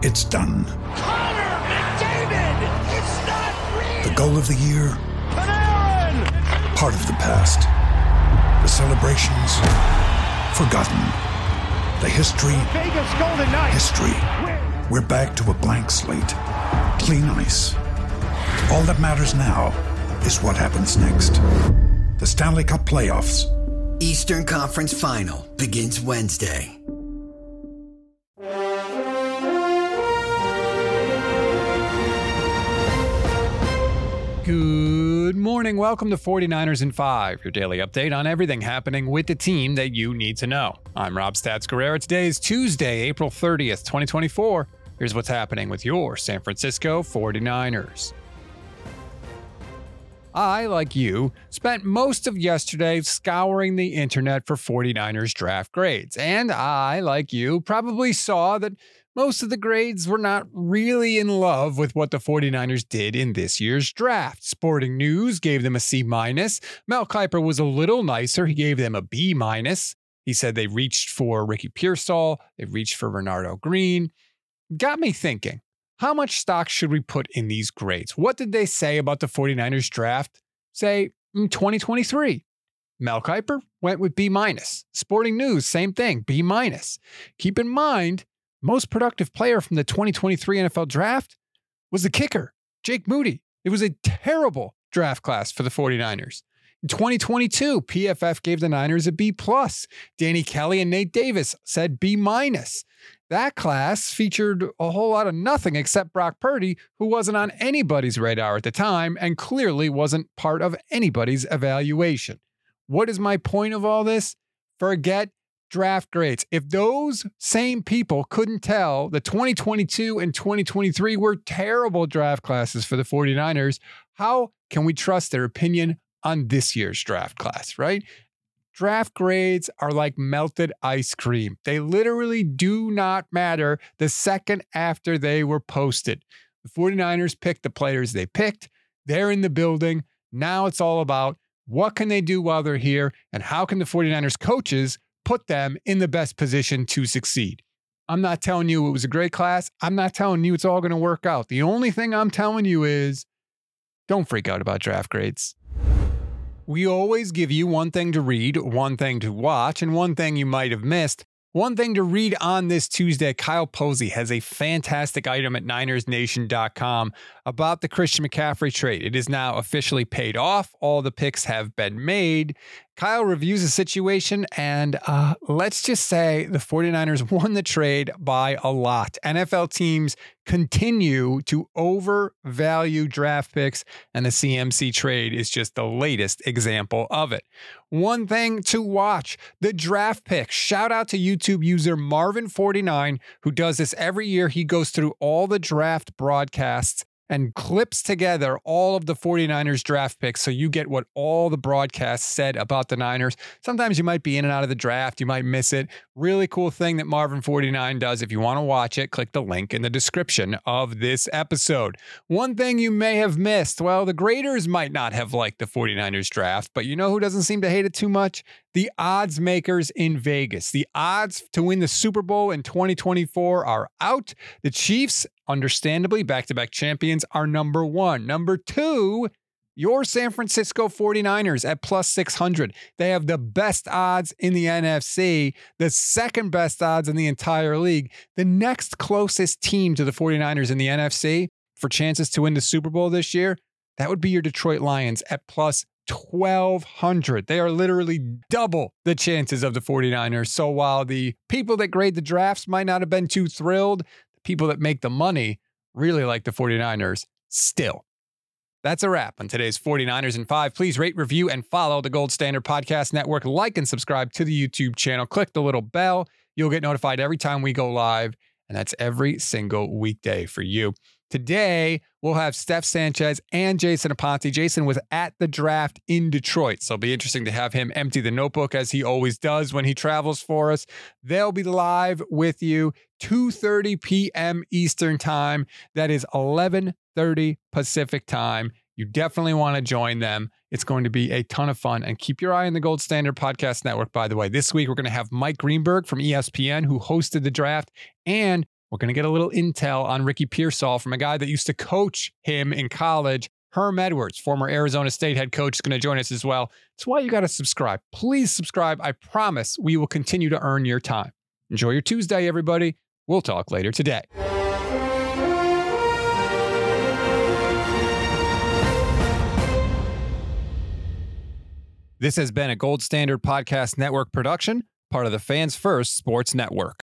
It's done. Connor McDavid! It's not real! The goal of the year? Panarin! Part of the past. The celebrations? Forgotten. The history? Vegas Golden Knights! History. We're back to a blank slate. Clean ice. All that matters now is what happens next. The Stanley Cup playoffs. Eastern Conference Final begins Wednesday. Good morning. Welcome to 49ers in 5, your daily update on everything happening with the team that you need to know. I'm Rob Stats Guerrero. Today is Tuesday, April 30th, 2024. Here's what's happening with your San Francisco 49ers. I, like you, spent most of yesterday scouring the internet for 49ers draft grades. And I, like you, probably saw that most of the grades were not really in love with what the 49ers did in this year's draft. Sporting News gave them a C-. Mel Kiper was a little nicer. He gave them a B-. He said they reached for Ricky Pearsall. They reached for Renardo Green. Got me thinking, how much stock should we put in these grades? What did they say about the 49ers draft, say, in 2023? Mel Kiper went with B-. Sporting News, same thing, B-. Keep in mind, most productive player from the 2023 NFL draft was the kicker, Jake Moody. It was a terrible draft class for the 49ers. In 2022, PFF gave the Niners a B+. Danny Kelly and Nate Davis said B-. That class featured a whole lot of nothing except Brock Purdy, who wasn't on anybody's radar at the time and clearly wasn't part of anybody's evaluation. What is my point of all this? Forget draft grades. If those same people couldn't tell the 2022 and 2023 were terrible draft classes for the 49ers, how can we trust their opinion on this year's draft class, right? Draft grades are like melted ice cream. They literally do not matter the second after they were posted. The 49ers picked the players they picked. They're in the building. Now it's all about what can they do while they're here and how can the 49ers coaches put them in the best position to succeed. I'm not telling you it was a great class. I'm not telling you it's all going to work out. The only thing I'm telling you is don't freak out about draft grades. We always give you one thing to read, one thing to watch, and one thing you might have missed. One thing to read on this Tuesday, Kyle Posey has a fantastic item at NinersNation.com about the Christian McCaffrey trade. It is now officially paid off. All the picks have been made. Kyle reviews the situation, and let's just say the 49ers won the trade by a lot. NFL teams continue to overvalue draft picks, and the CMC trade is just the latest example of it. One thing to watch, the draft picks. Shout out to YouTube user Marvin49, who does this every year. He goes through all the draft broadcasts and clips together all of the 49ers draft picks so you get what all the broadcasts said about the Niners. Sometimes you might be in and out of the draft. You might miss it. Really cool thing that Marvin49 does. If you want to watch it, click the link in the description of this episode. One thing you may have missed, well, the graders might not have liked the 49ers draft, but you know who doesn't seem to hate it too much? The odds makers in Vegas. The odds to win the Super Bowl in 2024 are out. The Chiefs, understandably, back-to-back champions, are number one. Number two, your San Francisco 49ers at plus 600. They have the best odds in the NFC, the second best odds in the entire league. The next closest team to the 49ers in the NFC for chances to win the Super Bowl this year, that would be your Detroit Lions at plus 1,200. They are literally double the chances of the 49ers. So while the people that grade the drafts might not have been too thrilled, the people that make the money really like the 49ers still. That's a wrap on today's 49ers in 5. Please rate, review, and follow the Gold Standard Podcast Network. Like and subscribe to the YouTube channel. Click the little bell. You'll get notified every time we go live, and that's every single weekday for you. Today, we'll have Steph Sanchez and Jason Aponte. Jason was at the draft in Detroit, so it'll be interesting to have him empty the notebook as he always does when he travels for us. They'll be live with you 2:30 p.m. Eastern Time. That is 11:30 Pacific Time. You definitely want to join them. It's going to be a ton of fun. And keep your eye on the Gold Standard Podcast Network, by the way. This week, we're going to have Mike Greenberg from ESPN, who hosted the draft, and We're going to get a little intel on Ricky Pearsall from a guy that used to coach him in college. Herm Edwards, former Arizona State head coach, is going to join us as well. That's why you got to subscribe. Please subscribe. I promise we will continue to earn your time. Enjoy your Tuesday, everybody. We'll talk later today. This has been a Gold Standard Podcast Network production, part of the Fans First Sports Network.